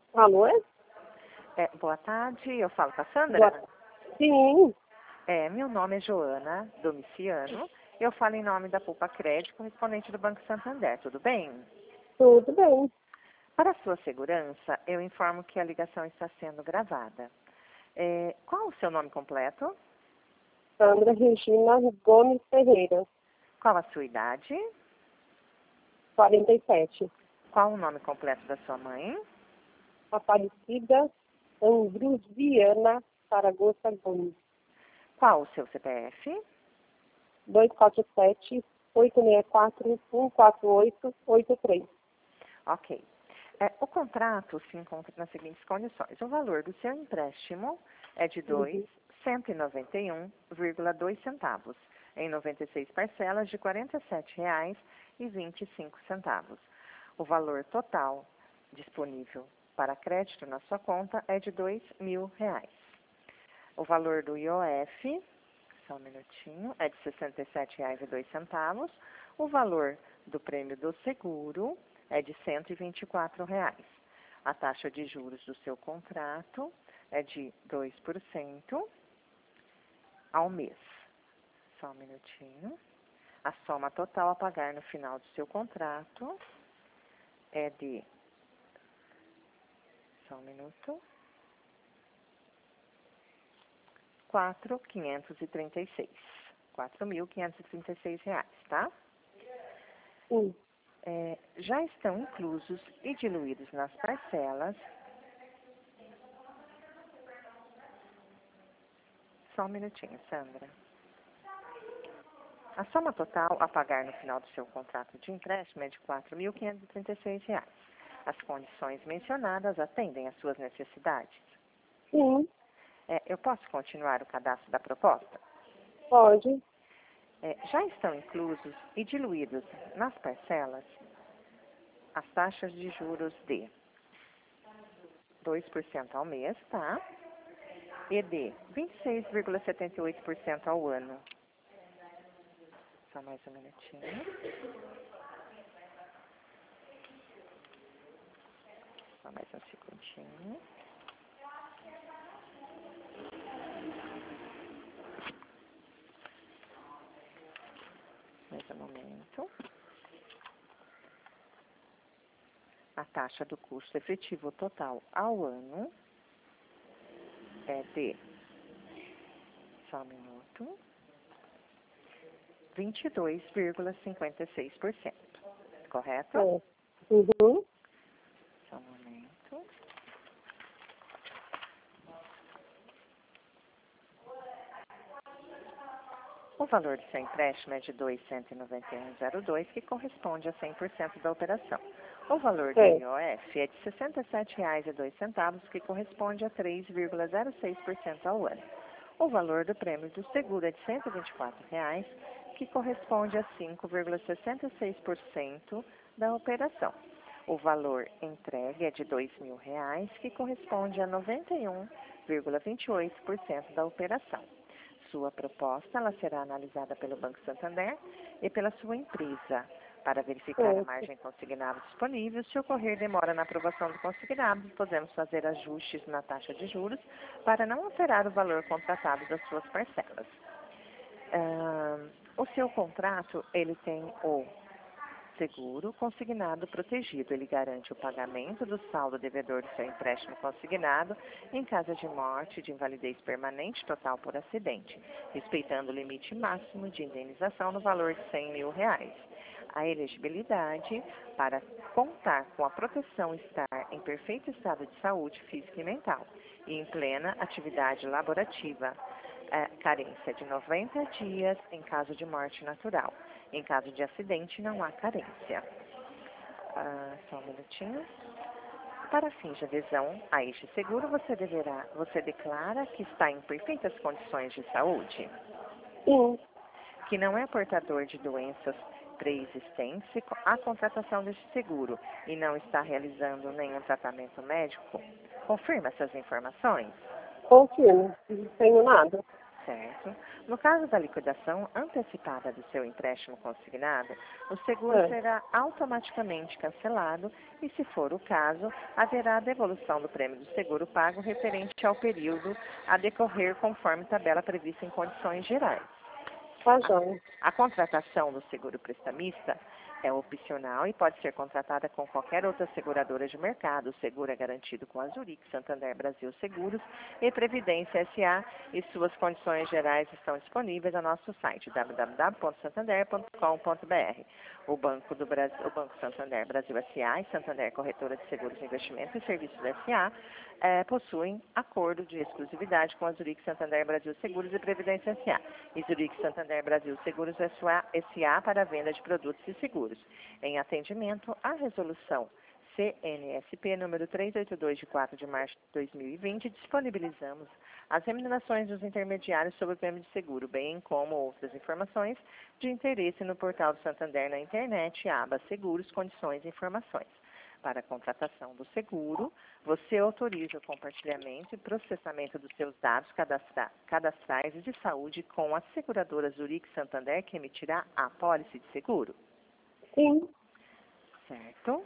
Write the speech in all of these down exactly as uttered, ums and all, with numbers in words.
Alô? É, boa tarde, eu falo com a Sandra. Boa... Sim, É, meu nome é Joana Domiciano. Eu falo em nome da Poupa Crédito, correspondente do Banco Santander. Tudo bem? tudo bem. Para sua segurança, eu informo que a ligação está sendo gravada. É, qual o seu nome completo? Sandra Regina Gomes Ferreira, Qual a sua idade? quarenta e sete. Qual o nome completo da sua mãe? Aparecida Andrusiana Saragossa Gomes. Qual o seu C P F? dois quatro sete, oito seis quatro, um quatro oito, oito três. Ok. É, o contrato se encontra nas seguintes condições. O valor do seu empréstimo é de Uhum. cento e noventa e um vírgula dois centavos, em noventa e seis parcelas de quarenta e sete reais e vinte e cinco centavos. O valor total disponível para crédito na sua conta é de dois mil reais. O valor do I O F, só um minutinho, é de sessenta e sete reais e dois centavos. O valor do prêmio do seguro é de cento e vinte e quatro reais. A taxa de juros do seu contrato é de dois por cento ao mês. Só um minutinho. A soma total a pagar no final do seu contrato é de... Só um minuto. quatro mil quinhentos e trinta e seis. quatro mil quinhentos e trinta e seis reais, tá? Sim. É, já estão inclusos e diluídos nas parcelas. Só um minutinho, Sandra. A soma total a pagar no final do seu contrato de empréstimo é de quatro mil quinhentos e trinta e seis reais. As condições mencionadas atendem às suas necessidades. Sim, É, eu posso continuar o cadastro da proposta? pode. É, já estão inclusos e diluídos nas parcelas as taxas de juros de dois por cento ao mês, tá? E de vinte e seis vírgula setenta e oito por cento ao ano. Só mais um minutinho. Só mais um segundinho. Mais um momento. A taxa do custo efetivo total ao ano é de, só um minuto, vinte e dois vírgula cinquenta e seis por cento. Correto? É. Uhum. Só um momento. O valor do seu empréstimo é de duzentos e noventa e um vírgula zero dois, que corresponde a cem por cento da operação. O valor do É. I O F é de sessenta e sete reais e dois centavos, que corresponde a três vírgula zero seis por cento ao ano. O valor do prêmio do seguro é de cento e vinte e quatro reais, que corresponde a cinco vírgula sessenta e seis por cento da operação. O valor entregue é de dois mil reais, que corresponde a noventa e um vírgula vinte e oito por cento da operação. Sua proposta ela será analisada pelo Banco Santander e pela sua empresa para verificar a É. margem consignada disponível. Se ocorrer demora na aprovação do consignado, podemos fazer ajustes na taxa de juros para não alterar o valor contratado das suas parcelas. Ah, o seu contrato ele tem o seguro consignado protegido. Ele garante o pagamento do saldo devedor do seu empréstimo consignado em caso de morte, de invalidez permanente total por acidente, respeitando o limite máximo de indenização no valor de cem mil reais. A elegibilidade para contar com a proteção estar em perfeito estado de saúde física e mental e em plena atividade laborativa. É, carência de noventa dias em caso de morte natural. Em caso de acidente, não há carência. Ah, só um minutinho. Para fins de adesão a este seguro, você deverá, você declara que está em perfeitas condições de saúde, Sim. que não é portador de doenças pré-existentes à contratação deste seguro e não está realizando nenhum tratamento médico. Confirma essas informações? Confirmo. Não tenho nada. Certo. No caso da liquidação antecipada do seu empréstimo consignado, o seguro É. será automaticamente cancelado e, se for o caso, haverá a devolução do prêmio do seguro pago referente ao período a decorrer conforme tabela prevista em condições gerais. Tá joia. A contratação do seguro prestamista é opcional e pode ser contratada com qualquer outra seguradora de mercado. O seguro é garantido com a Zurich, Santander Brasil Seguros e Previdência S A e suas condições gerais estão disponíveis no nosso site w w w ponto santander ponto com ponto b r. O Banco do Brasil, o Banco Santander Brasil S A e Santander Corretora de Seguros e Investimentos e Serviços S A eh, possuem acordo de exclusividade com a Zurich Santander Brasil Seguros e Previdência S A e Zurich Santander Brasil Seguros S A para a venda de produtos e seguros. Em atendimento à resolução C N S P número trezentos e oitenta e dois, de quatro de março de dois mil e vinte, disponibilizamos as remunerações dos intermediários sobre o prêmio de seguro, bem como outras informações de interesse no portal do Santander na internet, aba Seguros, Condições e Informações. Para a contratação do seguro, você autoriza o compartilhamento e processamento dos seus dados cadastra cadastrais e de saúde com a seguradora Zurich Santander, que emitirá a apólice de seguro? Sim. Certo.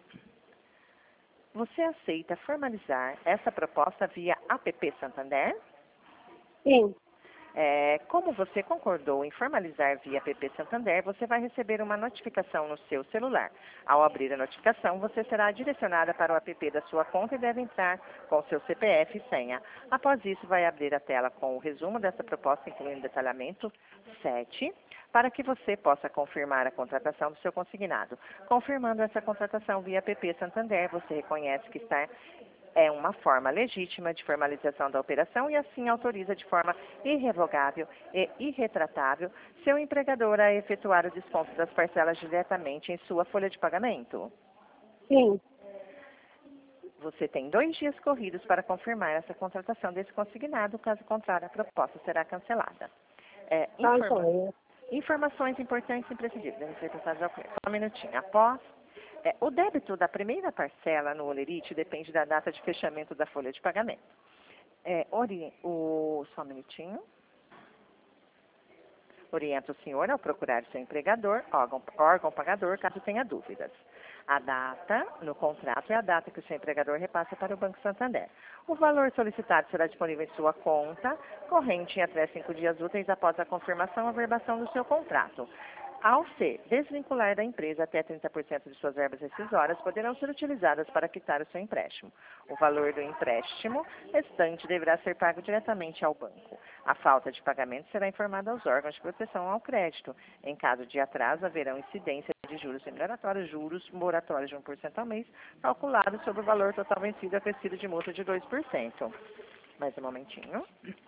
Você aceita formalizar essa proposta via app Santander? Sim. É, como você concordou em formalizar via app Santander, você vai receber uma notificação no seu celular. Ao abrir a notificação, você será direcionada para o app da sua conta e deve entrar com seu C P F e senha. Após isso, vai abrir a tela com o resumo dessa proposta, incluindo detalhamento sete, para que você possa confirmar a contratação do seu consignado. Confirmando essa contratação via app Santander, você reconhece que está é uma forma legítima de formalização da operação e assim autoriza de forma irrevogável e irretratável seu empregador a efetuar o desconto das parcelas diretamente em sua folha de pagamento? Sim. Você tem dois dias corridos para confirmar essa contratação desse consignado, caso contrário, a proposta será cancelada. É, Tá informa joia. informações importantes e imprescindíveis devem ser passadas ao cliente. Só um minutinho. Após É, o débito da primeira parcela no Olerite depende da data de fechamento da folha de pagamento. É, ori o, só um minutinho. Orienta o senhor ao procurar seu empregador, órgão, órgão pagador, caso tenha dúvidas. A data no contrato é a data que o seu empregador repassa para o Banco Santander. O valor solicitado será disponível em sua conta corrente em até cinco dias úteis após a confirmação ou averbação do seu contrato. Ao se desvincular da empresa, até trinta por cento de suas verbas rescisórias poderão ser utilizadas para quitar o seu empréstimo. O valor do empréstimo restante deverá ser pago diretamente ao banco. A falta de pagamento será informada aos órgãos de proteção ao crédito. Em caso de atraso, haverão incidência de juros remuneratórios, juros moratórios de um por cento ao mês, calculados sobre o valor total vencido acrescido de multa de dois por cento. Mais um momentinho.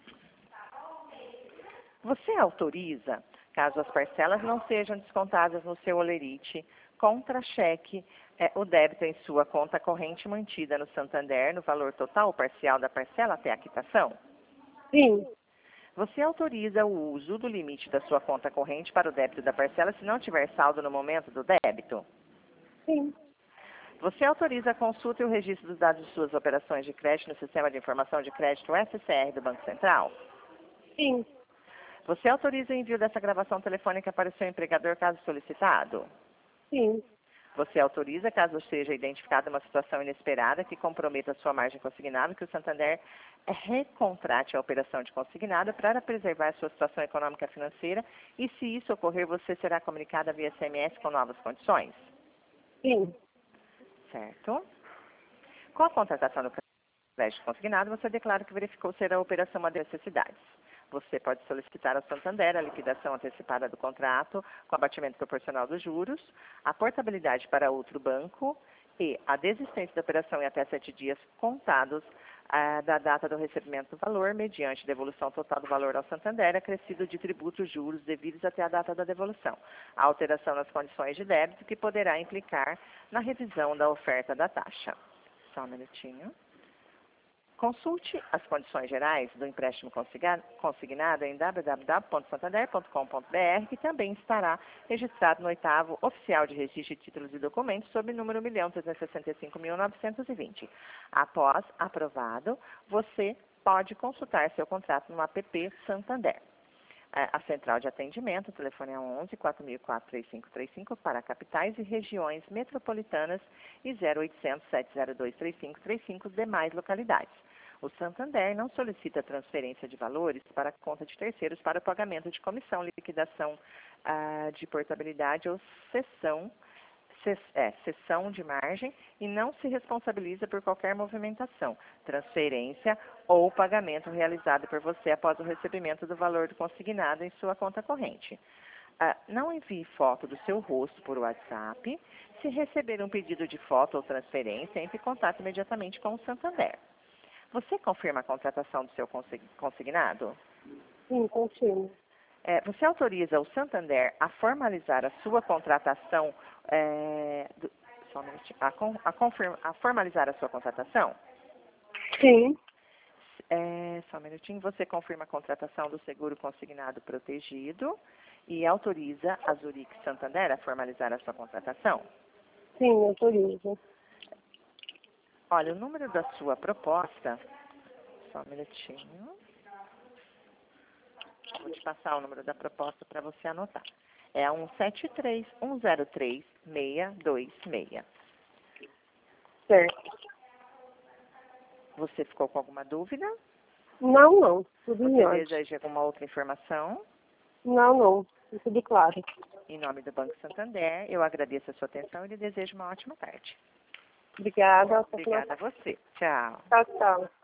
Você autoriza, caso as parcelas não sejam descontadas no seu Olerite, contra-cheque, é, o débito em sua conta corrente mantida no Santander, no valor total ou parcial da parcela até a quitação? Sim. Você autoriza o uso do limite da sua conta corrente para o débito da parcela se não tiver saldo no momento do débito? Sim. Você autoriza a consulta e o registro dos dados de suas operações de crédito no Sistema de Informação de Crédito S C R do Banco Central? Sim. Você autoriza o envio dessa gravação telefônica para o seu empregador, caso solicitado? Sim. Você autoriza, caso seja identificada uma situação inesperada que comprometa a sua margem consignada, que o Santander recontrate a operação de consignado para preservar a sua situação econômica e financeira e, se isso ocorrer, você será comunicada via S M S com novas condições? Sim. Certo. Com a contratação do crédito consignado, você declara que verificou ser a operação uma das necessidades. Você pode solicitar ao Santander a liquidação antecipada do contrato com abatimento proporcional dos juros, a portabilidade para outro banco e a desistência da operação em até sete dias contados ah, da data do recebimento do valor, mediante devolução total do valor ao Santander, acrescido de tributos, juros devidos até a data da devolução. A alteração nas condições de débito que poderá implicar na revisão da oferta da taxa. Só um minutinho. Consulte as condições gerais do empréstimo consignado em w w w ponto santander ponto com ponto b r, que também estará registrado no oitavo Oficial de Registro de Títulos e Documentos, sob o número um milhão trezentos e sessenta e cinco mil novecentos e vinte. Após aprovado, você pode consultar seu contrato no app Santander. A central de atendimento, o telefone é onze, quatro mil e quatro, três cinco três cinco para capitais e regiões metropolitanas e zero oitocentos, sete zero dois, três cinco três cinco demais localidades. O Santander não solicita transferência de valores para a conta de terceiros para o pagamento de comissão, liquidação ah, de portabilidade ou cessão, cess, é, cessão de margem e não se responsabiliza por qualquer movimentação, transferência ou pagamento realizado por você após o recebimento do valor do consignado em sua conta corrente. Ah, não envie foto do seu rosto por WhatsApp. Se receber um pedido de foto ou transferência, entre em contato imediatamente com o Santander. Você confirma a contratação do seu consignado? Sim, confirmo. É, você autoriza o Santander a formalizar a sua contratação, é, do, só um minutinho, a, a, confirma, a formalizar a sua contratação? Sim. É, só um minutinho. Você confirma a contratação do seguro consignado protegido e autoriza a Zurich Santander a formalizar a sua contratação? Sim, autorizo. Olha, o número da sua proposta, só um minutinho. Vou te passar o número da proposta para você anotar. É a um sete três, um zero três, seis dois seis. Certo. Você ficou com alguma dúvida? Não, não. Tudo em Você ordem. deseja alguma outra informação? Não, não. Tudo claro. Em nome do Banco Santander, eu agradeço a sua atenção e lhe desejo uma ótima tarde. Obrigada. Obrigada a você. Tchau. Tchau, tchau.